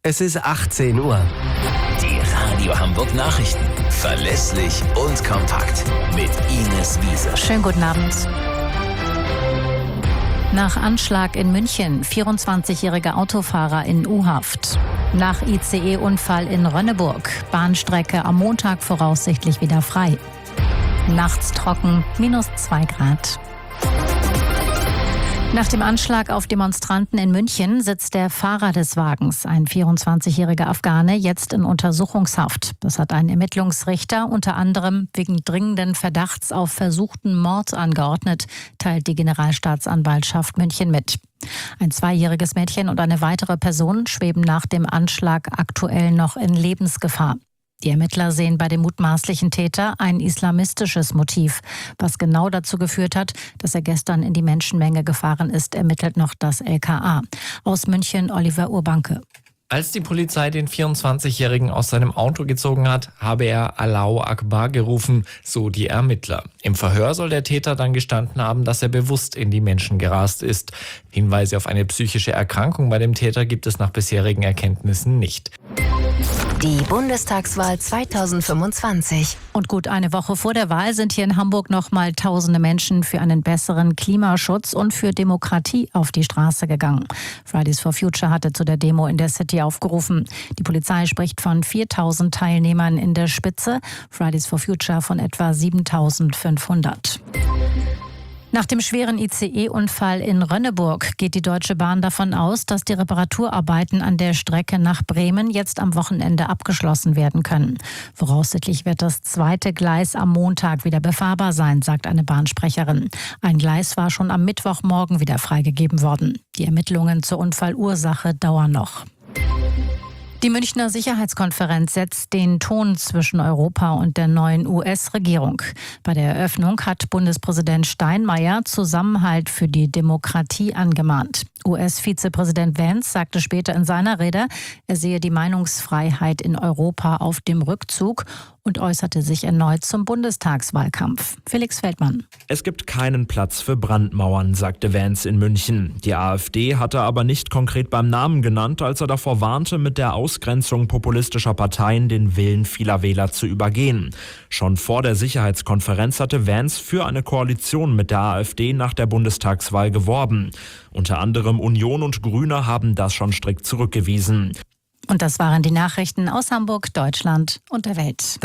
Es ist 18 Uhr. Die Radio Hamburg Nachrichten. Verlässlich und kompakt. Mit Ines Wiese. Schönen guten Abend. Nach Anschlag in München, 24-jähriger Autofahrer in U-Haft. Nach ICE-Unfall in Rönneburg, Bahnstrecke am Montag voraussichtlich wieder frei. Nachts trocken, -2 Grad. Nach dem Anschlag auf Demonstranten in München sitzt der Fahrer des Wagens, ein 24-jähriger Afghane, jetzt in Untersuchungshaft. Das hat ein Ermittlungsrichter unter anderem wegen dringenden Verdachts auf versuchten Mord angeordnet, teilt die Generalstaatsanwaltschaft München mit. Ein 2-jähriges Mädchen und eine weitere Person schweben nach dem Anschlag aktuell noch in Lebensgefahr. Die Ermittler sehen bei dem mutmaßlichen Täter ein islamistisches Motiv. Was genau dazu geführt hat, dass er gestern in die Menschenmenge gefahren ist, ermittelt noch das LKA. Aus München Oliver Urbanke. Als die Polizei den 24-Jährigen aus seinem Auto gezogen hat, habe er Allahu Akbar gerufen, so die Ermittler. Im Verhör soll der Täter dann gestanden haben, dass er bewusst in die Menschen gerast ist. Hinweise auf eine psychische Erkrankung bei dem Täter gibt es nach bisherigen Erkenntnissen nicht. Die Bundestagswahl 2025. Und gut eine Woche vor der Wahl sind hier in Hamburg nochmal tausende Menschen für einen besseren Klimaschutz und für Demokratie auf die Straße gegangen. Fridays for Future hatte zu der Demo in der City aufgerufen. Die Polizei spricht von 4.000 Teilnehmern in der Spitze, Fridays for Future von etwa 7.500. Nach dem schweren ICE-Unfall in Rönneburg geht die Deutsche Bahn davon aus, dass die Reparaturarbeiten an der Strecke nach Bremen jetzt am Wochenende abgeschlossen werden können. Voraussichtlich wird das zweite Gleis am Montag wieder befahrbar sein, sagt eine Bahnsprecherin. Ein Gleis war schon am Mittwochmorgen wieder freigegeben worden. Die Ermittlungen zur Unfallursache dauern noch. Die Münchner Sicherheitskonferenz setzt den Ton zwischen Europa und der neuen US-Regierung. Bei der Eröffnung hat Bundespräsident Steinmeier Zusammenhalt für die Demokratie angemahnt. US-Vizepräsident Vance sagte später in seiner Rede, er sehe die Meinungsfreiheit in Europa auf dem Rückzug und äußerte sich erneut zum Bundestagswahlkampf. Felix Feldmann. Es gibt keinen Platz für Brandmauern, sagte Vance in München. Die AfD hatte aber nicht konkret beim Namen genannt, als er davor warnte, mit der Ausgrenzung populistischer Parteien den Willen vieler Wähler zu übergehen. Schon vor der Sicherheitskonferenz hatte Vance für eine Koalition mit der AfD nach der Bundestagswahl geworben. Unter anderem Union und Grüne haben das schon strikt zurückgewiesen. Und das waren die Nachrichten aus Hamburg, Deutschland und der Welt.